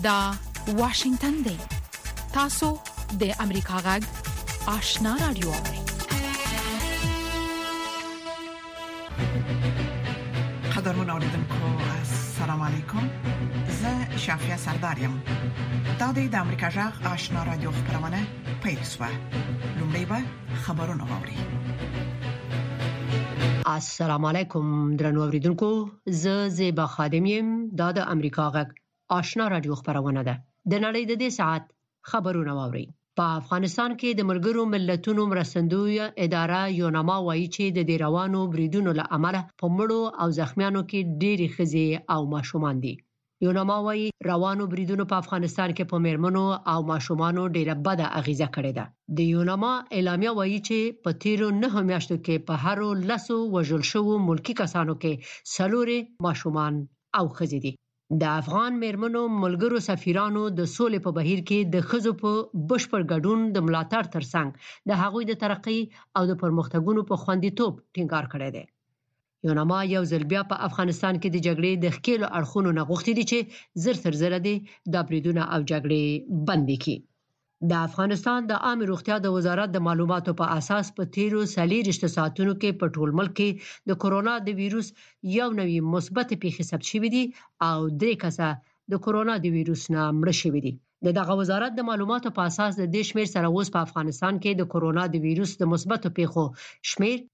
دا واشنگتن دی. تاسو د امریکا غږ آشنا رادیو اورئ. قدرمن اوریدونکو السلام علیکم. زه شافیا سردارم. دا د امریکا غږ آشنا رادیو خبرونه پیښه. لومړی به خبرونه واوري. السلام علیکم درنو اوریدونکو، زه زیبا خادم یم. دا د امریکا غږ آشنا رادیو خبرونه ده. د نړۍ د دې ساعت خبرونه واوري. په افغانستان کې د ملګرو ملتونو مرستندوی اداره یوناما وایي چې د روانو بریدونو له امله په مړو او زخمیانو کې ډېری ښځې او ماشومان دي. یوناما وایي روانو بریدونو په افغانستان کې په میرمنو او ماشومانو ډېره بده اغیزه کړې ده. د یوناما اعلامیه وایي چې په تیرو 9 میاشتو کې په هر 10 وژل شوو ملکی کسانو کې 4 ماشومان او ښځې دي. د افغان میرمنو ملګرو سفیرانو د سولې په بهیر کې د ښځو په بشپړ ګډون د ملاتړ ترڅنګ د هغوی د ترقۍ او د پرمختګونو په خوندیتوب ټینګار کړی دی. یوناما یو ځل بیا په افغانستان کې د جګړې د ښکېلو اړخونو نه غوښتي دي چې زر تر زره دي دا بریدونه او جګړې بندې کړي. د افغانستان د عامه روغتیا د وزارت د معلوماتو په اساس په تیرو 24 ساعتونو کې په ټول ملک کې د کورونا د ویروس یو نوی مثبت پیښه ثبت شوې دي او 3 کسه د کورونا د ویروس نه مړه شوي دي. دغه وزارت د معلوماتو په اساس د دې شمیر سره اوس په افغانستان کې د کورونا د ویروس د مثبت پیښو شمیر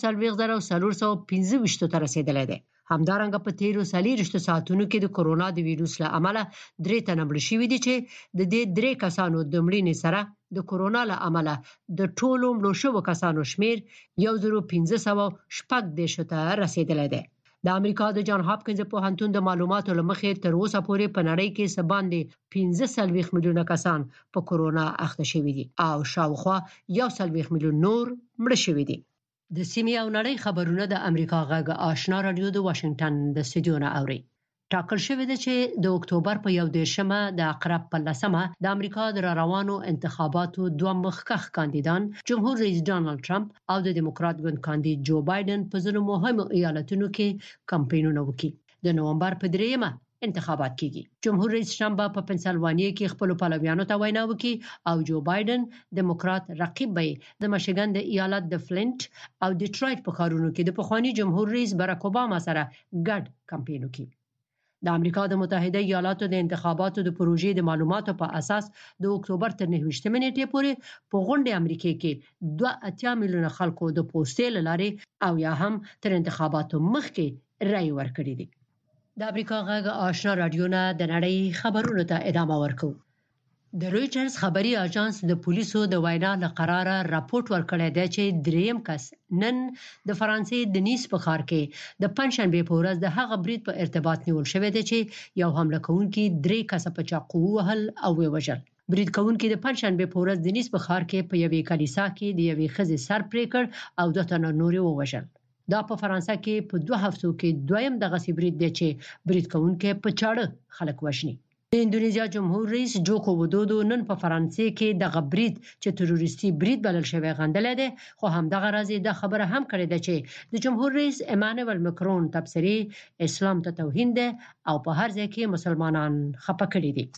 1,415 ته رسیدلی دی. همدارنګه په تیرو 24 ساعتونو کې د کورونا د ویروس له امله 3 تنه مړه شوي دي چې د دې 3 کسانو د مړینې سره د کورونا له امله د ټولو مړو شوو کسانو شمیر 1516 ته رسیدلی دی. د امریکا د جان هاپکینز پوهنتون د معلوماتو له مخې تر اوسه پورې په نړۍ کې څه باندې 45 میلیونه کسان په کورونا اخته شوي دي او شاوخوا 1 میلیون نور مړه شوي دي. د سیمې او نړۍ خبرونه د امریکا غږ آشنا رادیو د واشنگټن د استودیو نه اوري. ټاکل شوی دی چې د اکتوبر په 11مه د عقرب په 10مه د امریکا د روانو انتخاباتو 2 مخکښ کاندیدان جمهور رئیس ډانلډ ټرمپ او د دیموکرات ګوند کاندید جو بایدن په ځینو مهمو ایالتونو کې کمپاینونه وکړي. د نومبر په 3مه انتخابات کیږي. جمهور رئیس ټرمپ په پنسلوانیا کې خپل پلویانو ته وینا وکړي او جو بایدن دیموکرات رقیب به د مشیګن د ایالت د فلنټ او ډیټرایټ په ښارونو کې د پخوانی جمهور رئیس باراک اوباما سره ګډ کمپاین وکړي. د امریکا د متحده ایالاتو د انتخاباتو د پروژې د معلوماتو په اساس د اکتوبر تر 29 نیټې پورې په غونډه امریکا کې 2 میلیونه خلکو د پوسټې لارې او یا هم تر انتخاباتو مخکې رائے ورکړي دي. د امریکا غږ آشنا رادیو نه د نړۍ خبرونو ته ادامه ورکو. د رويټرز خبري اژانس د پولیسو د وینا له قراره راپورټ ورکړی دی چې دریم کس نن د فرانسې د نیس په ښار کې د پنځشنبه په ورځ د هغه برید په ارتباط نیول شوی دی چې یو حمله کوونکی 3 کسه په چاقو وهل او وژل. برید کوونکی د پنځشنبه په ورځ د نیس په ښار کې په یوې کلیسا کې د یوې ښځې سر پرې کړ او 2 تنه نور ووژل. دا په فرانسه کې په 2 هفتو کې دویم دغه برید دی چې برید کوونکی په چاړه خلک وژني. د اندونیزیا جمهور رئیس جوکو ودودو نن په فرانسې کې دغه برید چې تروریستي برید بلل شوی غندلی دی، خو همدغه راز دا خبره هم کړې ده چې د جمهور رئیس ایمانوئل مکرون تبصرې اسلام ته توهین ده او په هر ځای کې مسلمانان خپه کړي دي.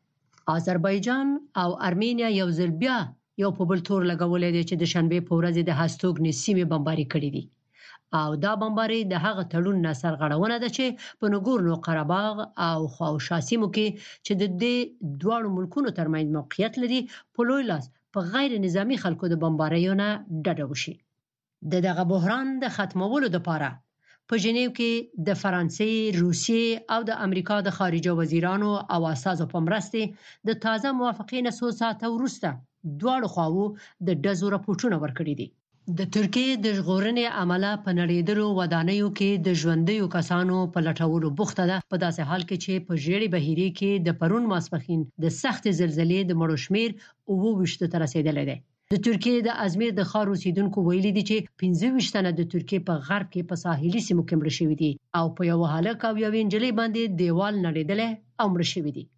آذربایجان او ارمینیا یو ځل بیا یو په بل تور لګولې دي چې د شنبه په ورځ د هستوګنې سیمې بمباري کړې دي او دا بمباري د هغه تړون نه سرغړونه ده چې په نګورنو قره‌باغ او خواوشا سیمو کې چې د دې دواړو ملکونو ترمنځ موقعیت لري په لوی لاس په غیر نظامی خلکو د بمباریو نه ډډه وشي. دغه بحران د ختمولو لپاره په ژنیو کې د فرانسې، روسیې او د امریکا د خارجه وزیرانو او اساسو په مرسته د تازه موافقې نه څو ساعته وروسته دواړو خواوو د ډزو راپورټونه ورکړي دي. د ترکیې د ژغورنې عمله په نړیدلو ودانیو کې د ژوندیو کسانو په لټولو بوخته ده، په داسې حال کې چې په ژیړې بهیرې کې د پرون ماسپښین د سخت زلزلې د مړو شمیر 29 ته رسیدلی دی. د ترکیې د ازمیر د ښار اوسیدونکو ویلي دي چې 25 تنه د ترکیې په غرب کې په ساحلي سیمو کې مړه شوي دي او په یو هلک او یوې نجلۍ باندې دیوال نړېدلی او مړه شوي دي.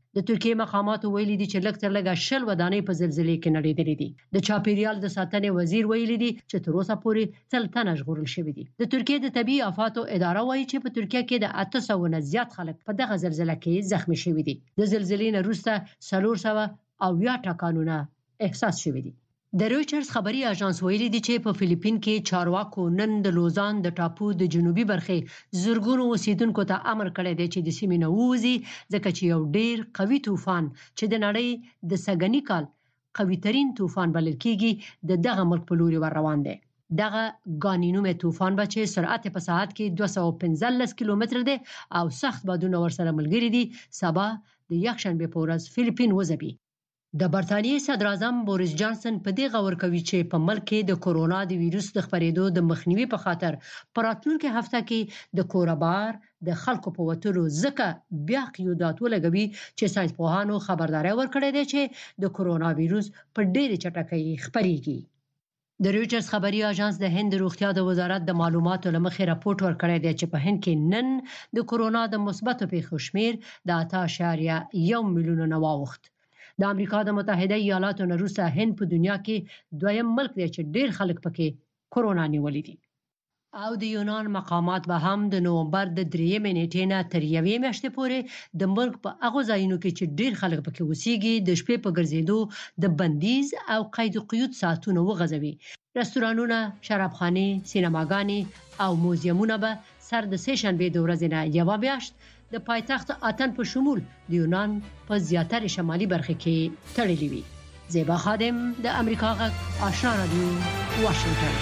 د ترکیه مقاماتو ویلي دي چې لږ تر لږه 10 ودانۍ په زلزلې کې نړېدلې دي. د چاپیریال د ساتنې وزیر ویلي دي چې تر اوسه پورې 100 تنه ژغورل شوي دي. د ترکیه د طبي آفاتو اداره وایي چې په ترکیه کې د 800 نه زیات خلک په دغه زلزلې کې زخمي شوي دي. د زلزلې نه وروسته 400 ټکانونه احساس شوي دي. د رويټرز خبري اژانس ویلي دی چې په فلیپین کې چارواکو نن د لوزان د ټاپو د جنوبي برخې زورګونو اوسیدونکو ته امر کړی دی چې د سیمې نه ووځي ځکه چې یو ډیر قوي طوفان چې د نړۍ د سګنی کال قوي ترين طوفان بلل کېږي د دغه ملک په لوري ور روان دی. دغه غانینومه طوفان به چې سرعت په ساعت کې 215 کیلومتر دی او سخت بادونه ورسره ملګري دي. سبا د یکشنبه په ورځ فلیپین وځي. د برتانیې صدر اعظم بوریس جانسن په دې غور کوي چې په ملک کې د کورونا د وایروس د خپرېدو د مخنیوي په خاطر په راتلونکي هفته کې د کوربار د خلکو په وتلو ځکه بیا قیودات ولګوي چې ساینسپوهانو خبرداري ورکړې ده چې د کورونا وایروس په ډېر چټکۍ خپرېږي. د رويټرز خبري اژانس د هند روغتیا د وزارت د معلوماتو لمخې راپورټ ورکړی دی چې په هند کې نن د کورونا د مثبتو پیښو شمیر د 8.1 میلیون نه واوښت. د امریکا د متحده ایالاتو نه وروسته هند په دنیا کې دویم ملک دی چې ډیر خلک پکې کورونا نیولې دي. او د یونان مقامات به هم د نومبر د 3 نیټې نه تر 1 میاشتې پورې د ملک په هغه ځایونو کې چې ډیر خلک پکې اوسېږي د شپې په ګرځېدو د بندیز او قید قیود ساعتونه وغځوي. رستورانونه، شرابخانې، سینماګانې او موزیمونه به سر د سه شنبه د ورځې نه 1 میاشت د پایتخت آتن په شمول د یونان په زیاتره شمالي برخه کې تړلې وي. زیبا خادم د امریکا غږ آشنا رادیو واشنگټن.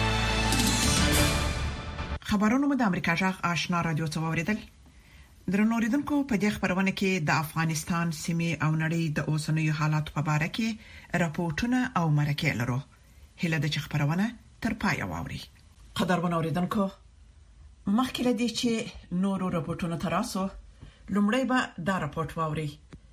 خبرونه د امریکا غږ آشنا رادیو څخه اوریدل. درنو اوریدونکو په دې خبرونه کې د افغانستان سیمې او نړۍ د اوسنیو حالات په اړه کې راپورټونه او مرکې لرو. هله د خبرونه تر پای واوري. قدرمن اوریدونکو مخکې لدی چې نورو راپورټونو تراسو لومړی به دا راپورټ واوري.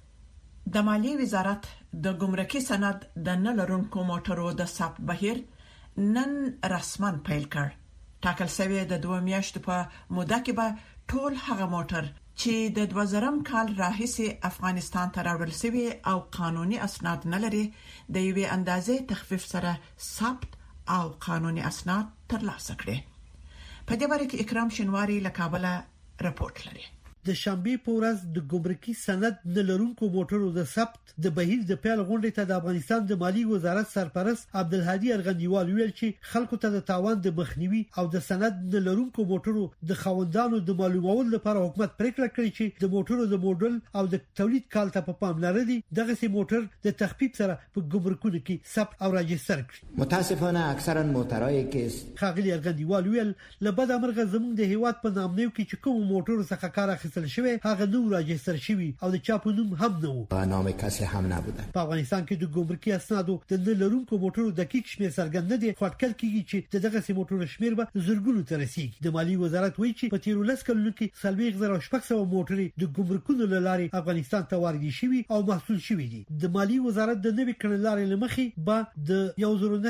د مالیې وزارت د ګمرکي سند د نه لرونکو موټرو د ثبت بهیر نن رسماً پیل کړ. ټاکل شوی د 2 میاشتو په موده کې به ټول هغه موټر چې د 2000 کال راهیسې افغانستان ته راوړل شوی او قانوني اسناد نه لري د یوې اندازې تخفیف سره ثبت او قانوني اسناد ترلاسه کړي. په دې اړه کې اکرام شینواری له کابل راپورټ لري. د شنبه په ورځ د ګمرکي سند نه لرونکو موټرو د ثبت د بهیر د پیل غونډې ته د افغانستان د مالی وزارت سرپرست عبدالهادي ارغندیوال ویل چې خلکو ته د تاوان د مخنیوي او د سند نه لرونکو موټرو د خوندانو د معلومولو لپاره حکومت پریکړه کړې چې د موټرو د موډل او د تولید کال ته په پام لري دغه سي موټر د تخفیف سره په ګمرکونو کې ثبت او راجستر کړي. متاسفانه اکثرا موټرای کې خاغلی ارغندیوال ویل لبد امرغه زموږ د هیواد په نامنیو کې چې کوم موټرو څخه کار اخیستل شوی هغه نو راجستر شوی او د چاپ نوم هم نه و. نام کسی هم نبوده. په افغانستان کې د ګمرکي اسنادو د نه لرونکو موټرو دقیق شمیر څرګند نه دي. خاطر کیږي چې دغه سي موټرو شمیر به زرګونو ته رسیږي. د مالی وزارت وایي چې په تیر ولس کلونو کې 30,600 موټرې د ګمرکونو لارې افغانستان ته واردې شوي او محصول شوي دي. د مالی وزارت د نوي کړنلارې لمخې به د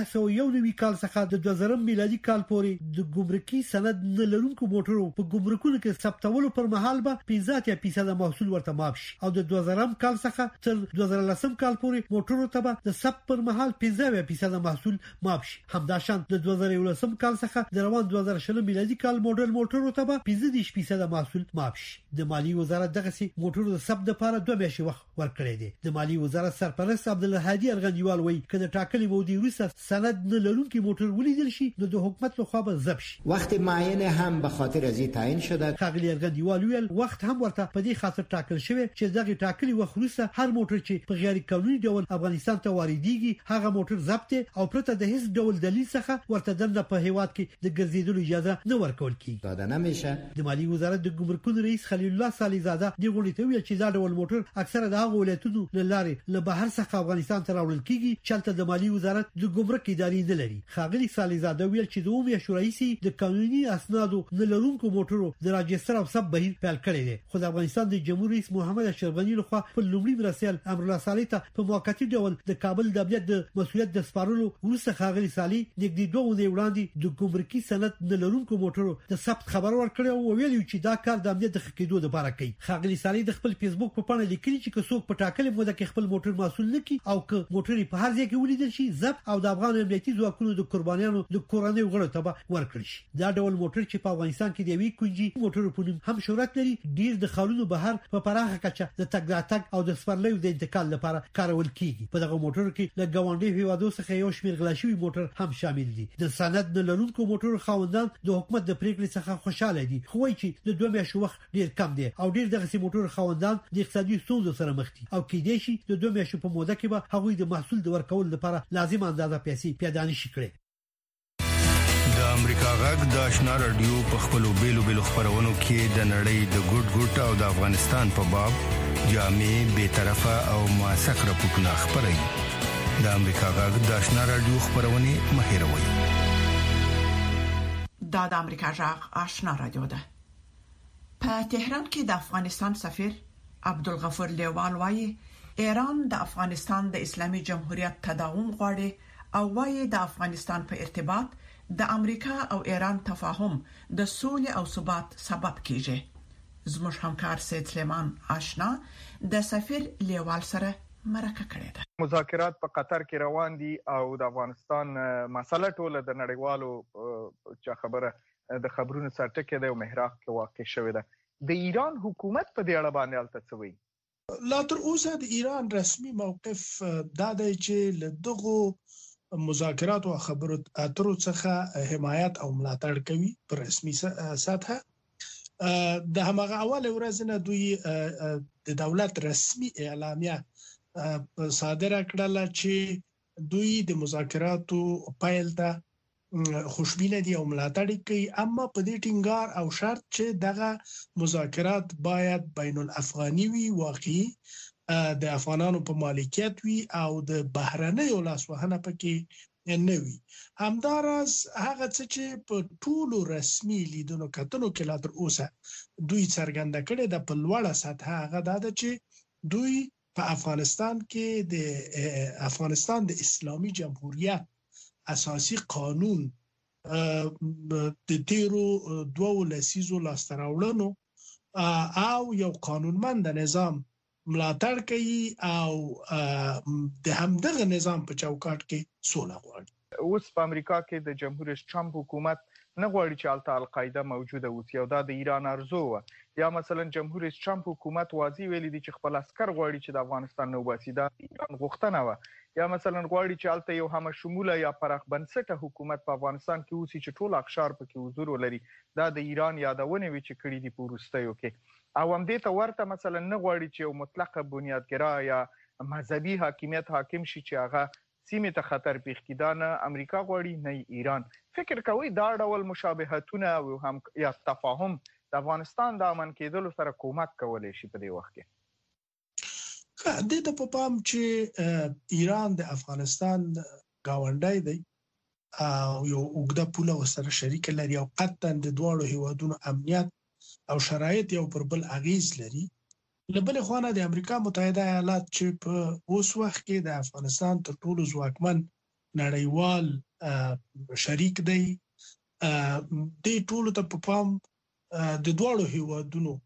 1991 کال څخه د 2000 میلادي کال پورې د ګمرکي سند نه لرونکو موټرو په ګمرکونو کې ثبتولو پر مهال به 15% محصول ورته معاف شي او د 2000 کال څخه تر 2010 کال پورې موټرو ته به د ثبت پر مهال 15% محصول معاف شي. همداشان د 2010 کال څخه د روان 2020 میلادي کال موډل موټرو ته به 15% محصول معاف شي. د مالی وزارت دغه سي موټرو د ثبت لپاره 2 میاشتې وخت ورکړی دی. د مالی وزارت سرپرست عبدالهادي ارغندیوال وایي کله ټاکلي مودې وروسته سند نه لرونکي موټر ولیدل شي نو د حکومت لخوا به ضبط شي. وخت معین هم به خاطر از تعیین شده. خاغلی ارغندیوال ویل وخت هم ورته په دې خاطر ټاکل شوی چې دغه ټاکلي وخت وروسته هر موټر چې په غیر قانوني ډول افغانستان ته واردېږي هغه موټر ضبط او پرته د هیڅ ډول دلیل څخه ورته دنه په هیواد کې د ګرځېدلو اجازه نه ورکول کیږي. داده نمیشه. د مالی وزارت د ګمرکونو رئیس خلیل الله صالحزاده د غونډې ته ویل چې دا ډول موټر اکثره د هغه ولایتونو لارې له بهر څخه افغانستان ته راوړل کیږي چې د مالی وزارت د ګمرک ادارې نه لري. خاغلی صالحزاده ویل چې د اومې شورایسي د قانوني اسنادو نه لرونکو موټرو د راجستر او ثبت بهیر پیل ورکړی دی. خو د افغانستان د جمهور رئیس محمد اشرف غنی لخوا په لومړي مرستيال امرالله صالح ته په موقتی ډول د کابل د امنیت د مسؤلیت د سپارلو وروسته ښاغلي صالح نږدې 2 ونې وړاندې د ګمرکي سند نه لرونکو موټرو د ثبت خبر ورکړی او ویلي چې دا کار د امنیت د خکېدو لپاره کوي. ښاغلي صالح د خپل فیسبوک په پاڼه لیکلي چې څوک په ټاکلې موده کې خپل موټر مسؤل نه کی او که موټر په هر ځای کې ولیدل شي ضبط او د افغان امنیتي ځواکونو د قربانیانو د کورنۍ غړو ته ورکړي شي. دا ډول موټر چې په افغانستان کې دی وی کنجي موټر په نوم هم شهرت لري، ډیر د خالونو بهر په پراخه کچه د تګ راتګ او د سپرلیو د انتقال لپاره کارول کیږي. په دغه موټر کې له ګاونډي هیوادو څخه یو شمېر غلا شوی موټر هم شامل دي. د سند نه لرونکو موټر خاوندان د حکومت د پریکړې څخه خوشاله دي، خو وايي چې د 2 میاشتو وخت ډیر کم دی او ډیر دغه موټر خاوندان د اقتصادي ستونزو سره مخ دي او کېدای شي د 2 میاشتو په موده کې به هغوی د محصول د ورکول لپاره لازم اندازه پیسې پیدا نشي کړي. د امریکا غږ د آشنا رادیو په خپلو بیلو خبرونو کې د نړۍ د ګډ او د افغانستان په باب جامع به طرفه او موثق راپورټونه خبري. د امریکا غږ د آشنا رادیو خبرونه مهیروي. دا د امریکا غږ آشنا رادیو ده. په تهران کې د افغانستان سفیر عبدالغفور لیوال وايي ایران د افغانستان د اسلامي جمهوریت تداوم غواړي او وايي د افغانستان په ارتباط د امریکا او ایران تفاهم د سولې او ثبات سبب کیږي. زموږ همکار سید سلیمان آشنا د سفیر لیوال سره مرکه کړې ده. مذاکرات په قطر کې روان دي او د افغانستان مسله ټوله د نړیوالو چې خبره د خبرونو سرټکه ده او محراق کې واقع شوې ده. د ایران حکومت په دې اړه باندې البته څه وایي؟ لا تر اوسه د ایران رسمي موقف دا دی چې له دغه مذاکرات او خبرو اترو څخه حمایت او ملاتړ کوي په رسمي سطحه. د همغه اول ورځ نه دوی د دولت رسمي اعلامیه صادره کړله چې دوی د مذاکراتو پیل ته خوشبینه دي او ملاتړ کوي، اما په دې ټینګار او شرط چې دغه مذاکرات باید بین الافغاني وي، واقعي د افغانانو په مالکیت وي او د بهرنیو لاسوهنه پکې نه وي. همداراز هغه څه چې په ټولو رسمي لیدونو کتنو کې لا تر اوسه دوی څرګنده کړي د په لوړه سطحه هغه دا ده چې دوی په افغانستان کې د افغانستان د اسلامي جمهوریت اساسي قانون د تیرو 2 لسیزو لاستراوړنو او یو قانونمند نظام ملاتړ کوي او د همدغه نظام په چوکاټ کې سوله غواړي. اوس په امریکا کې د جمهور رئیس ټرمپ حکومت نه غواړي چې الته القاعده موجوده اوسي او دا د ایران ارزو و. یا مثلا جمهور رئیس ټرمپ حکومت واضح ویلي دي چې خپل عسكر غواړي چې د افغانستان نو باسي. دا ایران غوښتنه و. یا مثلا غواړي چې الته یو هم شموله یا پراخ بنسټه حکومت په افغانستان کې اوسي چې ټول اقشار پکې حضور ولري. دا د ایران یادونه وی چې کړي دي په وروستیو کې. او هم دې ته ورته مثلا نه غواړي چې یو مطلق بنیادګرا یا مذهبي حاکمیت حاکم شي چې هغه سیمه ته خطر پیښ کړي. دا نه امریکا غواړي نه ایران. فکر کوي دا ډول مشابهتونه او هم یا تفاهم د افغانستان د امن کېدلو سره کومک کولای شي په دې وخت کې؟ د ته په پام چې ایران د افغانستان گاونډی دی او یو اوږده پوله ورسره شریک لري او قطعا د دواړو هیوادونو امنیت او شرایط یو پر بل اغیز لري. له بل خوا د امریکا متحده ایالات چې په اوس وخت کې د افغانستان تر ټولو ځواکمن نړیوال شریک دی، د ټولو ته په پام د دواړو هیوادونو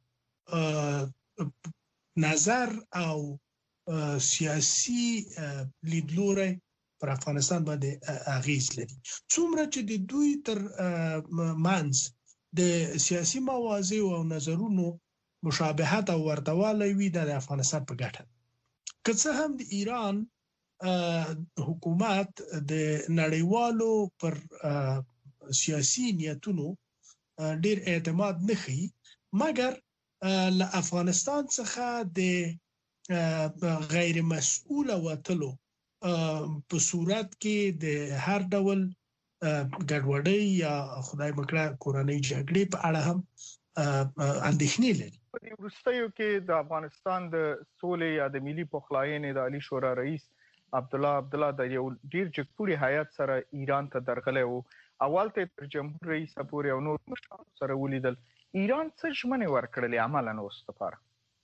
نظر او سیاسي لیدلوری پر افغانستان باندې اغیز لري. څومره چې د دوی تر منځ د سیاسي موازی او نظرونو مشابهت او ورتوالی وي د افغانستان په ګټه. که څه هم د ایران حکومت د نړیوالو پر سیاسي نیتونو ډیر اعتماد نه کوي، مګر له افغانستان څخه د غیر مسؤل وتلو په صورت کې د هر ډول ګډوډۍ یا خدای مکړه کورنۍ جګړې په اړه هم اندېښنې لري. په وروستیو کې د افغانستان د سولې یا د ملي پخلاینې د عالی شورا رئیس عبدالله د یو ډیر جګپوړي هیئت سره ایران ته درغلی و. اول ته تر جمهور رئیس پورې او نور مشرانو سره ولیدل. ایران څه ژمنې ورکړلې عملاً اوس لپاره؟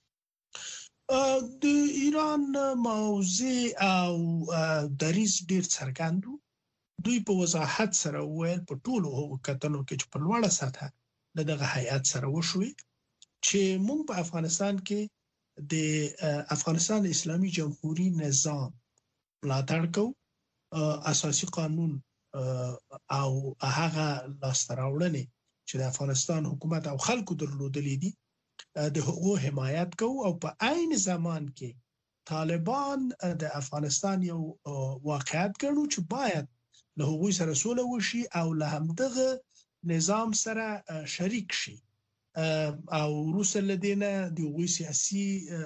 د ایران موضوع او دریځ ډیر څرګند دوی په وضاحت سره ویل په ټولو کتنو کې چې په لوړه سطحه دغه هیئات سره وشوي چې موږ په افغانستان کې د افغانستان اسلامي جمهوریت نظام ملاتړ کوو، اساسي قانون او هغه لاسته راوړنې چې د افغانستان حکومت او خلکو درلودلې دي د حقوق حمایت کوو او په عین زمان کې طالبان د افغانستان یو واقعیت ګڼو چې باید له هغوی سره سوله وشي او له همدغه نظام سره شریک شي او وروسته له دې نه د هغوی سیاسي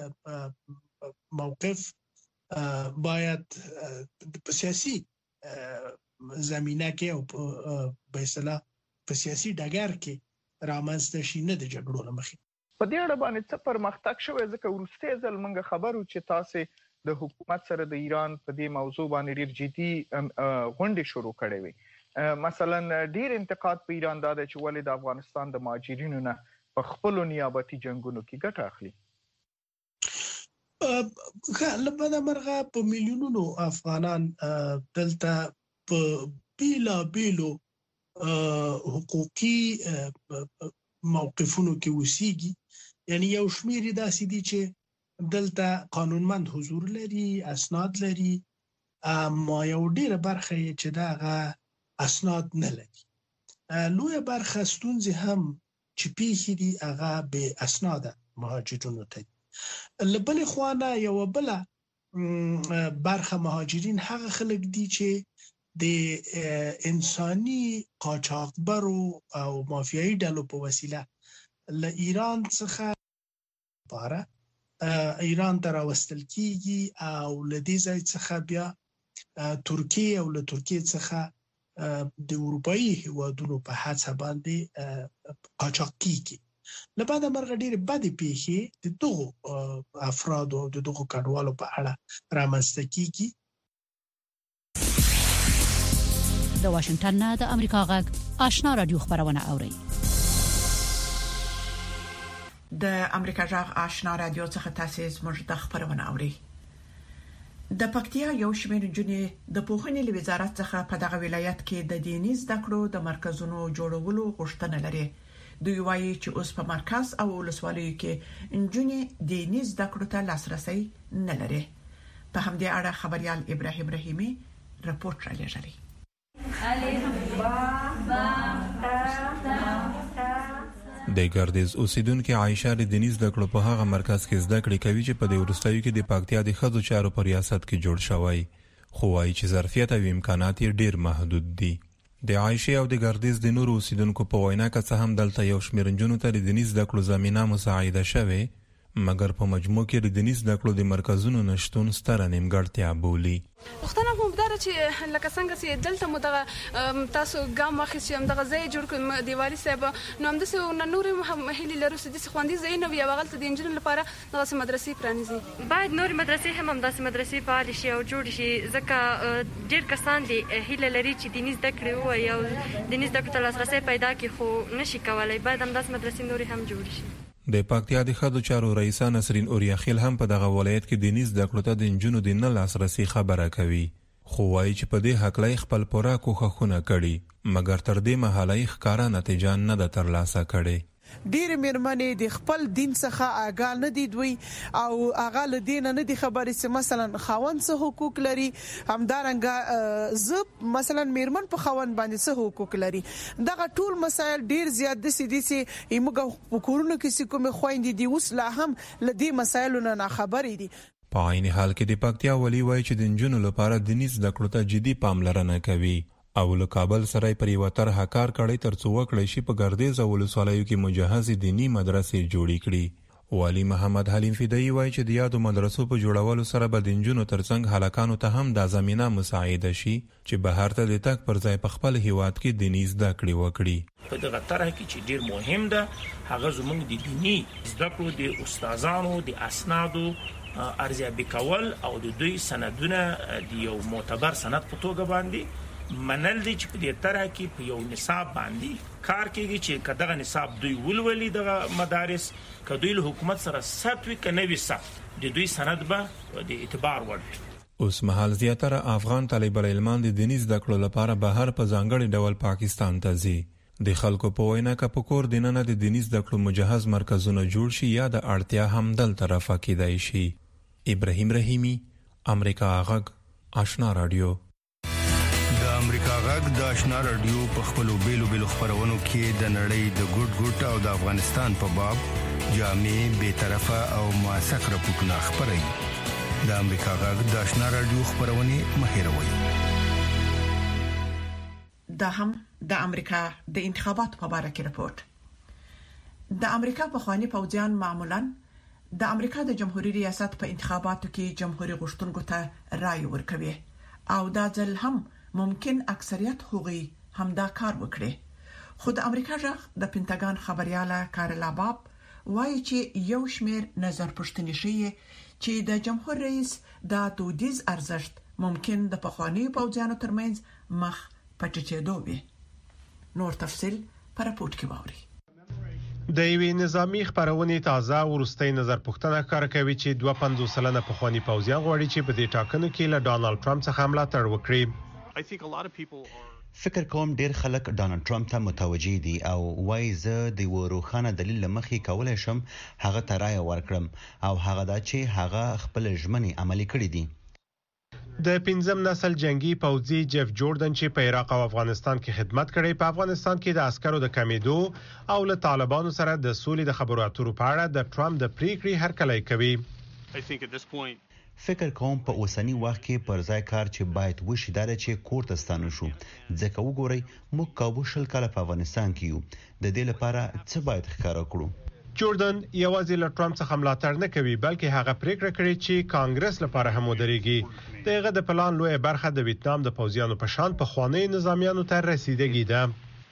موقف باید په سیاسي زمینه کې او په اصطلاح په سیاسي ډګر کې رامنځته شي، نه د جګړو له مخې. په دې اړه باندې څه پرمختګ شوی؟ ځکه وروستی ځل موږ خبرو چې تاسې د حکومت سره د ایران په دې موضوع باندې ډېر جدي غونډې شروع کړې وې. مثلا ډېر انتقاد په ایران دا دی چې ولې د افغانستان د مهاجرینو نه په خپلو نیابتي جنګونو کې ګټه اخلي. له بده مرغه په میلیونونو افغانان دلته په بیلابیلو حقوقي موقفونو کې اوسېږي، یعنی یو شمېر داسې دي چې دلته قانونمند حضور لري، اسناد لري، اما یو ډیره برخه یې چې دغه اسناد نه لري. لویه برخه ستونزې هم چې پیښې دي هغه به اسناد مهاجرینو ته دي. له بلې خوا نه یوه بله برخه مهاجرین هغه خلک دي چې د انساني قاچاقبرو او مافیایي ډلو په وسیله له ایران څخه لپاره ایران ته راوستل کیږي او له دې ځای څخه بیا ترکیه او له ترکیه څخه د اروپایي هیوادونو په هڅه باندې قاچاق کیږي. له بعده مرغه ډېرې بدې پیښې د دغو افرادو او د دغو کډوالو په اړه رامنځته کیږي. د واشنگټن نه د امریکا غږ آشنا رادیو خبرونه اوري. د امریکا غږ آشنا رادیو څخه تاسو زموږ د خبرونه اوري. د پکتیا یو شمېر جنې د پوهنې له وزارت څخه په دغه ولایت کې د دیني زده کړو د مرکزونو جوړولو غوښتنه لري. دوی وایي چې اوس په مرکز او ولسوالیو کې جنې دیني زده کړو ته لاسرسي نه لري. په همدې اړه خبريال ابراهيم رحیمي راپور را لېږلی. د ګردیز اوسیدونکو عائشه د دیني زده کړو په هغه مرکز کې زده کړې کوي چې په دې ورستیو کې د پکتیا د ښځو چارو په ریاست کې جوړ شوی، خو وايي چې ظرفیت او امکانات یې ډیر محدود دي. د عائشه او د ګردیز د نورو اوسیدونکو په وینا که څه هم دلته یو شمېر نجونو ته د دیني زده کړو زمينه مساعده شوه، مګر په مجموع کې د دیني زده کړو د مرکزونو نشټون ستره نیمګړتیا بولي. وختونه په مدار چې لکه څنګه چې دلته مو دغه تاسو ګام واخیست چې دغه ځای جوړ کړم دیوالي صاحب نو هم د نور مهلي لرو چې د خوندې ځای نو یا وغلط د انجن لپاره دغه مدرسې پرانیزي. باید نور مدرسې هم داسې مدرسې فعال شي او جوړ شي، ځکه ډېر کسان دي هیله لري چې دیني زده کړې وي او دیني زده کړو ته لاسرسی پیدا کړي خو نشي کولای. باید هم داسې مدرسې نورې هم جوړ شي. د پکتیا د ښځو چارو رئیسه نسرین اوریاخیل هم په دغه ولایت کې دیني زده کړو ته د نجونو د نه لاسرسي خبره کوي، خو وايي چې په دې حقلای خپل پوره کوښښونه کړي، مګر تر دې مهاله یې ښکاره نتیجه نه ده ترلاسه کړې. ډېر مېرمنې د خپل دین څخه آګاه نه دي دوی او هغه له دین نه دي خبرې چې مثلا خاوند څه حقوق لري، همدارنګه زه مثلا مېرمن په خاوند باندې څه حقوق لري. دغه ټول مسایل ډېر زیات دي چې موږ په کورونو کې کومې خويندې دي اوس لا هم له دې مسایلو نه خبرې دي. په عین حال کې د پکتیا ولی وایي چې د نجونو لپاره دیني زده کړو ته جدي پاملرنه کوي او له کابل سره پر یو طرحه کار کړی ترڅو وکړي شي په ګردیز او ولسوالیو کې مجهز دینی مدرسې جوړې کړي. والی محمد حلیم فدایی وایي چې د یادو مدرسو په جوړولو سره به د نجونو ترڅنګ هلکانو ته هم د زمينه مساعده شي چې بهر ته د تک پر ځای په خپل هیواد کې دیني زده کړې وکړي. په دغه طرح کې چې ډیر مهم ده هغه زموږ د دینی زده کړو د استادانو د اسنادو ارزیابي کول او د دوی سندونه د یو معتبر سند په توګه باندې منل دي چې په دې طرح کې په یو نصاب باندې کار کوي چې کداغه نصاب دوی ولولي د مدارس کدوې له حکومت سره ثبت وي کنه وي ثبت د دوی سند به د اعتبار وړ. اوس مهال زیاتره افغان طالب العلمان د دیني زده کړو لپاره بهر په ځانګړي ډول پاکستان ته ځي. د خلکو په وینا کې په کور دینه د دیني زده کړو مجهز مرکزونه جوړ شي یا د اړتیا هم دل طرفه کېدای شي. ابراهیم رحیمی، امریکا غږ، آشنا رادیو. د امریکا غږ د آشنا رادیو په خپلو بیلو خبرونو کې د نړۍ د ګډ او د افغانستان په باب جامع به طرفه او موثق راپورټونه خبري. د امریکا غږ د آشنا رادیو خبرونه مهیروي. دا هم د امریکا د انتخاباتو په اړه کې راپورټ. د امریکا په خواني پوځیان معمولاً د امریکا د جمهوریت ریاست په انتخاباتو کې جمهوریت غوښتونکو ته رائے ورکوي او دا ځل هم ممکن اکثریت هغوی همدا کار وکړي. خو د امریکا ژغ د پینټاګان خبرياله کارلا باب وایي چې یو شمېر نظر پوښتنې شي چې د جمهور رئیس د دودیز ارزښت ممکن د پخوانی پوځیانو ترمنځ مخ پټچېدو وي. نور تفصیل پر راپورټ کې ووري. د یوې نظامی خبرونه تازه ورستۍ نظر پوښتنه کار کوي چې 250 سلنه پخوانی پوځیان غواړي چې په دې ټاکنو کې له ډانلډ ټرمپ څخه ملاتړ وکړي. فکر کوم ډیر خلک ډانلډ ټرمپ ته متوجي دي او وايي زه د وروخانه دلیل لمخې کولای شم هغه ته رائے ورکړم او هغه دا چې هغه خپل ژمنې عملي کړې دي. د 5م نسل جنگي پوځي جيف جوردن چې په عراق او افغانستان کې خدمت کړی په افغانستان کې د عسکرو د کمیدو او له طالبانو سره د سولې د خبرو اترو په اړه د ټرمپ د پریکړې هرکلی کوي. فکر کوم په اوسنی وخت کې پر ځای کار چې باید وشي دا چې کوړه ستانه شو ځکه وګورئ موږ کابو شل کال په افغانستان کې یو د دې لپاره څه باید ښکارا کړو. جوردن یوازې له ټرمپ څخه ملاتړ نه کوي بلکې هغه پریکړه کړې چې کانګرس لپاره هم ودرېږي. دغه د پلان لوی برخه د ویتنام د پوځیانو په شان په خوانی نظامیانو ته رسیدګي ده.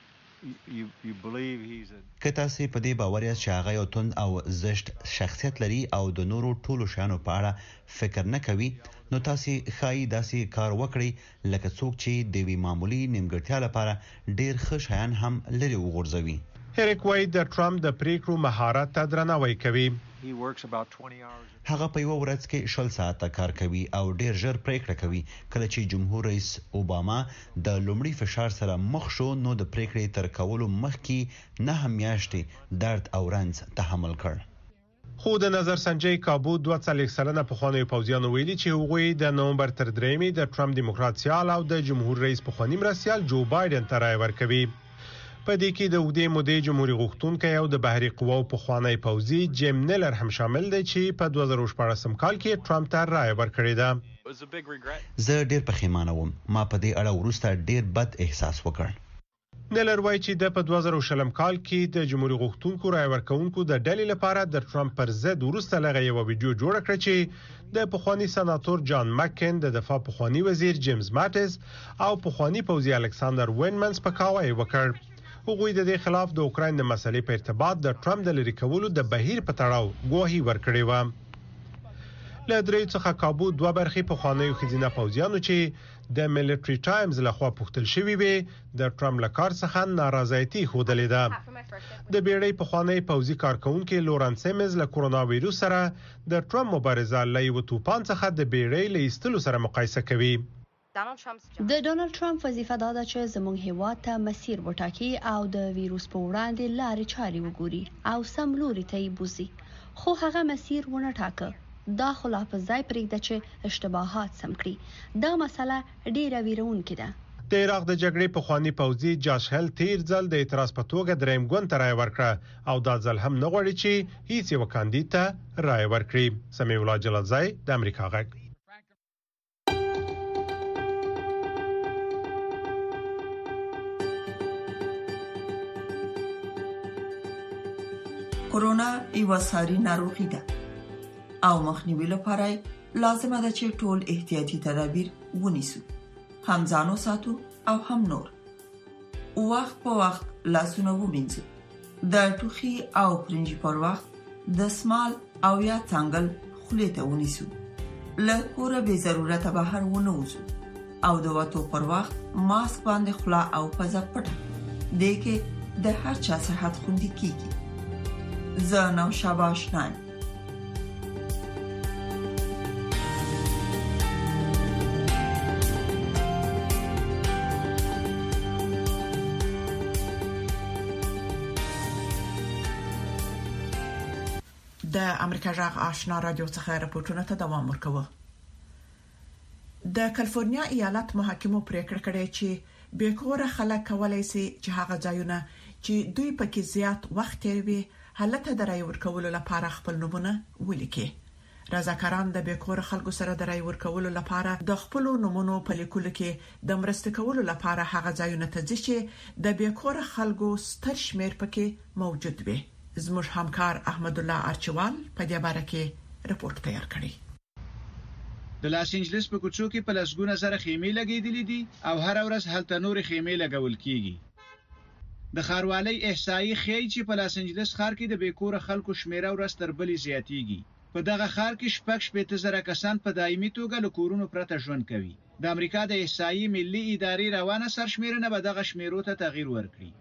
که تاسو په دې باور یاست چې هغه یو توند او زشت شخصیت لري او د نورو ټولو شانو په اړه فکر نه کوي نو تاسو خای داسې کار وکړي لکه څوک چې د وی معمولی نیمګړتیا لپاره ډیر ښه شیان هم لري وغورځوي. هریک وای د ټرمپ د پریکړو مهارت ته درناوی کوي. هغه په یو ورځ کې 20 ساعته کار کوي او ډیر ژر پریکړه کوي. کله چې جمهور رئیس اوباما د لومړي فشار سره مخ شو نو د پریکړې تر کولو مخکې نه هم میاشتې درد او رنځ تحمل کړ. خو د نظر سنجي کابو 240 سلنه پخوانی پوځیانو ویلي چې هغوی د نومبر تر 3 د ټرمپ دیموکراتیال او د جمهور رئیس پخوانی مرستيال جو بایدن ته رائے ورکوي. په دې کې د وګړي مودې جمهوریت غوښتونکو او د بحري قواو پخوانی پوځي جیم نیلر هم شامل دي چې په 2014 کال کې ټرمپ ته رائے ورکړی ده. زه ډیر پښیمانه وم. ما په دې اړه وروسته ډیر بد احساس وکړ. نیلر وایي چې د 2020 کال کې د جمهوریت غوښتونکو رائے ورکونکو د ډلې لپاره د ټرمپ پر ضد وروسته لغه یو ویډیو جوړ کړ چې د پخوانی سناتور جان مکین د دفاع پخوانی وزیر جیمز ماټز او پخوانی پوځي الکساندر وینمنز په کاوه وکړ. هغوی د دې خلاف د اوکراین د مسلې په ارتباط د ټرمپ د لری کولو د بهیر په تړاو ګواهی ورکړې و. له درې څخه کابو 2 برخې په خوانیو خزینه پوځیانو چې د ملټری ټایمز لخوا پوښتل شوی وي د ټرمپ لکار څخه ناراضیتی خوده لیده. د بیړۍ په خوانی پوځي کارکونکو لورنس سیمز له کورونا وایروس سره د ټرمپ مبارزه لایو توپان څخه د بیړۍ له ایستلو سره مقایسه کوي. د ډونالد ټرمپ وظیفه دا ده چې زموږ هیواد ته مسیر وټاکي او د ویروس په وړاندې لارې چارې وګوري او سم لوري ته یې بوزي. خو هغه مسیر ونه ټاکه. دا خلا په ځای پرېږده چې اشتباهات سم کړي. دا مسله ډیره ویرونکې ده. د عراق د جګړې په خواني پوځي جاش هل تیر ځل د اعتراض په توګه دریم ګوند ته رائے ورکړه او دا ځل هم نه غواړي چې هیڅ یو کاندید ته رائے ورکړي. سمیع الله جلالزای د امریکا غږ. کورونا یو ساري ناروغي ده او مخنیوي لپاره لازمه ده چې ټول احتیاطي تدابیر ونیسو. هم ځانو ساتو او هم نور. وخت په وخت لاسونه ومینځو. د ټوخي او پرنجي پر وخت د سمال او یا څنګل خولې ته ونیسو. له کوره به ضرورت بهر ونه وځو. او د وټو پر وخت ماسک باندې خلا او پزه پټه دې کې د هر چا صحت خوندي کیږي. زه نو شاباشنان د امریکا جغ آشنا رادیو څخه راپورټونه ته دوام ورکوي. د کالیفورنیا ایالت محاکمو پریکړه کړې چې بیکوره خلک کولای شي چې هغه ځایونه چې دوی پکې زیات وخت تیروي حالت د رای ورکولو لپاره خپل نمونه ولیکي. رضاکاران د بیکوره خلکو سره د رای ورکولو لپاره د خپل نمونو په لیکلو کې د مرسته کولو لپاره هغه ځایونه ته ځي چې د بیکوره خلکو ستر شمیر پکې موجود وي. زموږ همکار احمد الله ارچوال په دې باره کې رپورت تیار کړی. د لاس انجلس په کوڅو کې په لسګونه زره خیمې لګېدلې دي او هر ورځ هلته نور خیمې لګول کیږي. د خاروالۍ احصایي ښیي چې په لاس انجلس ښار کې د بیکوره خلکو شمیره ورځ تر بلې زیاتیږي. په دغه ښار کې 80,000 کسان په دایمي توګه له کورونو پرته ژوند کوي. د امریکا د احصایي ملي ادارې روانه سرشمیرنه به دغه شمیرو ته تغییر ورکړي.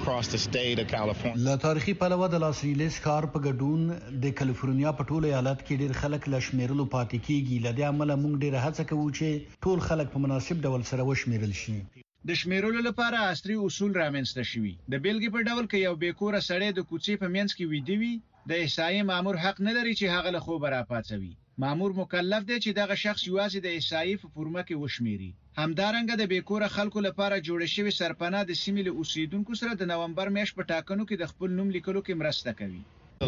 له تاریخي پلوه د لاس انجلس ښار په ګډون د کالیفورنیا په ټوله ایالت کې ډېر خلک له شمیرلو پاتې کیږي. لدې عمله موږ ډېر هڅه کوو چې ټول خلک په مناسب ډول سره وشمیرل شي. د شمیرلو لپاره عصري اصول رامنځته شوي. د بیلګې په ډول کې یو بیکوره سړی د کوڅې په منځ کې ویده وي، د احصایي مامور حق نه لري چې هغه له خوبه راپاڅوي. مامور مکلف دی چې دغه شخص یوازې د احصایي په فورمه کې وشمیري. همدارنګه د بیکوره خلکو لپاره جوړ شوی سرپناه د سیمې له اوسیدونکو سره د نومبر میاشت په ټاکنو کې د خپل نوم لیکلو کې مرسته کوي. په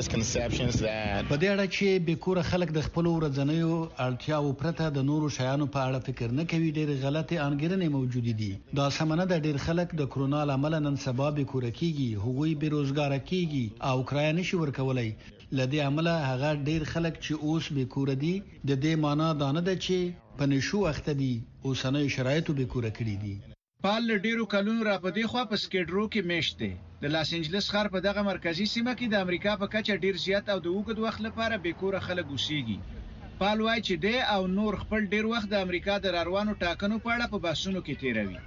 دې اړه چې بیکوره خلک د خپل ورځنیو اړتیاو پرته د نورو شیانو په اړه فکر نه کوي، ډېر غلطه انګیرنې موجود دي. دا سمنه د ډېر خلک د کرونا لامل نن سبا بیکوره کیږي، هغوی بیروزګار کیږي او کرایه نشي ورکولای. لدې عمله هغه ډېر خلک چې اوس بیکوره دي د دې معنی دا نه ده چې په نشو وخت دي اوسنۍ شرایطو بیکوره کړي دي. پال ډیرو کلونو را په دی خو په سکیډرو کې میشته. د لاس انجلس ښار په دغه مرکزی سیمه کې د امریکا په کچه ډیر زیات او د اوږد وخت لپاره بیکوره خلک اوسېږي. پال وایي چې دی او نور خپل ډیر وخت د امریکا د روانو ټاکنو په اړه په بحثونو کې تیروي.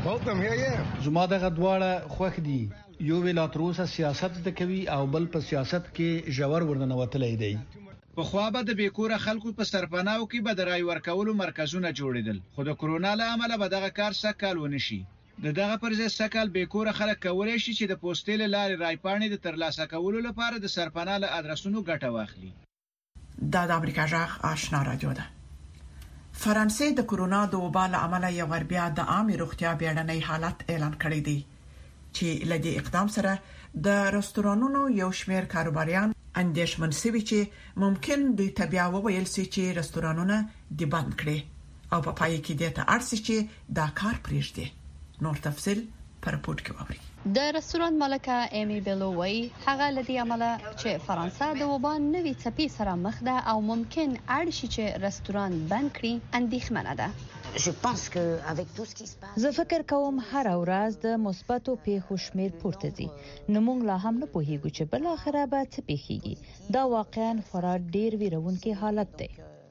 زما دغه دواړه خوښ دي. یو ویل اتروسه سیاست د کوي او بل په سیاست کې ژور ورننوتلې دی. په خوا به د بیکوره خلکو په سرپناو کې به د رای ورکولو مرکزونه جوړیدل، خو د کرونا له امله به دغه کار سکهال ونشي. دغه پر ځای سکهال بیکوره خلک کولای شي چې د پوسټې له لارې رای پاڼې د ترلاسه کولو لپاره د سرپنا له ادرسونو ګټه واخلي. دا د امریکا جغ آشنا رادیو ده. فرانسې د کرونا د وبا له امله یو ور بیا د عامه روغتیا بیړنۍ حالت اعلان کړی دی چې لدې اقدام سره د رستورانونو یو شمېر کاروباریان اندېښمن شوي چې ممکن دوی تبیا وویل شي چې رستورانونه دی بند کړي او په پای کې د ته ارسي چې دا کار پریږدي. نور تفصيل پر پورت کې ووري. د رستوران مالکه ایمی بیلووی هغه لدی عمله چې فرانسه د وبا نوې څپې سره مخ ده او ممکن اړ شي چې رستوران بند کړي اندېښمنه ده. زه فکر کوم هر ورځ د مثبتو پیښو شمیر پورته ځي. نو موږ لا هم نه پوهیږو چې بل اخره به څه پیښیږي. دا واقعا خورا ډیر ویرونکي حالت دی.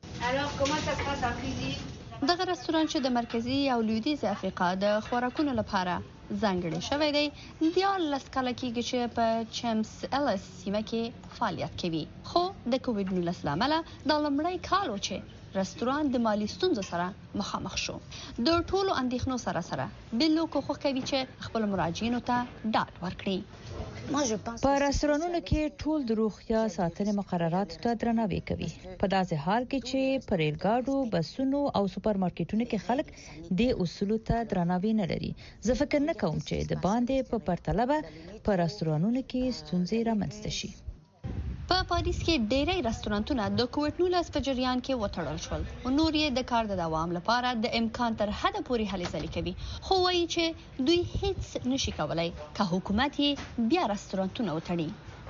دغه رستوران چې د مرکزی او لویدیځ افریقا د خوراکونو لپاره ځانګړی شوی دی، د 10 کال کېږي چې په چمس الیس سیمه کې فعالیت کوي. خو د کووډ-19 لامل د لمړی کال و چې رستوران د مالی ستونزو سره مخامخ شو. د ټولو اندېښنو سره بلو کوخ کوي چې خپل مراجعینو ته ډاډ ورکړي. په رستورانونو کې ټول د روغتیا ساتنې مقرراتو ته درناوی کوي. په داسې حال کې چې په ریلګاډو، بسونو او سوپرمارکیټونو کې خلک د اصولو ته درناوی نه لري. زه فکر نه کوم چې د باندې په پرتله په رستورانونو کې ستونزې رامنځته شي. په پاریس کې ډېری رستورانتونه د کووډ-19 په جریان کې وتړل شول او نور یې د کار د دوام لپاره د امکان تر حده پورې هلې ځلې کوي. خو وایي چې دوی هیڅ نشي کولای که حکومت یې بیا رستورانتونه وتړي.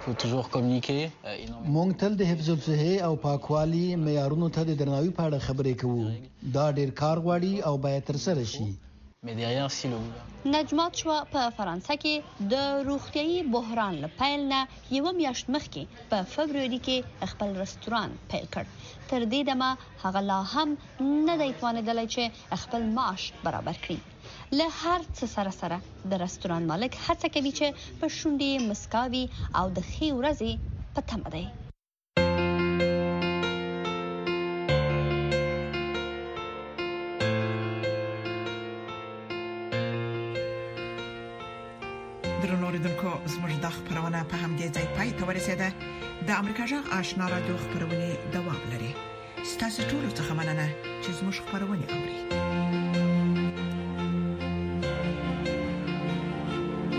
مونږ تل د حفظ الصحه او پاکوالي معیارونو ته د درناوي په اړه خبرې کوو. دا ډېر کار غواړي او باید ترسره شي. نجمات شو په فرانسه کې د روغتيایي بحران لپاره نه یو میاشت مخکې په فبروري کې خپل رستوران پیل کړ. تر دې دمه هغه لا هم نه دی توانیدلی چې خپل معاش برابر کړي. له هر څه سره د رستوران مالک هڅه کوي چې په شونډې مسکاوي او د ښې ورځې په تمه دی. درنوریدونکو زموږ د خبرونه په همدې ځای پای ته ورسیده. د امریکا جغ آشنا رادیو خبرونه دوام لري. ستاسو ټول څه مننه چې زموږ خبرونه اوري.